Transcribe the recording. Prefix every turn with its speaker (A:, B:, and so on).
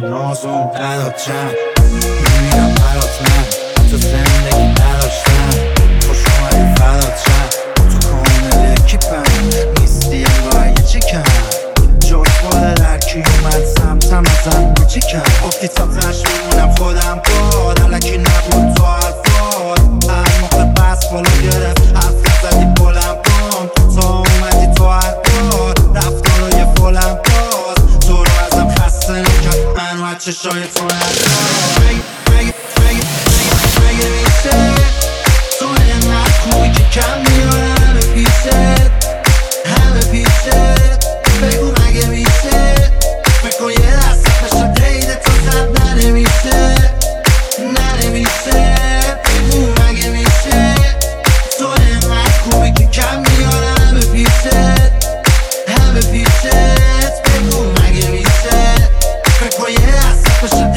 A: نازم نداشتم میمیرم برات من تو زندگی نداشتم خوش اومدی فدات شم تو کامل اکیپم نیستی انگاه یه چیکم جاش بالا درکی اومد سمتم ازم یه چیکم گفتی تا تش میمونم خودم باد علکی نبود تو حرفات هر موقع بس بالا گرفت حرف نزدی بلند کن تا اومدی تو هر بار رفتارای فلم باز تو رو ازم خسته نکرد منو از چشای تو ندار مگه میشه تو اینقدر خوبی که کم میاره همه پیست بگو مگه میشه فکر کن یه دست بشه قید تو زد ننویسه بگو مگه میشه تو اینقدر خوبی که کم میاره همه پیست بگو مگه میشه فکر کن یه دست بشه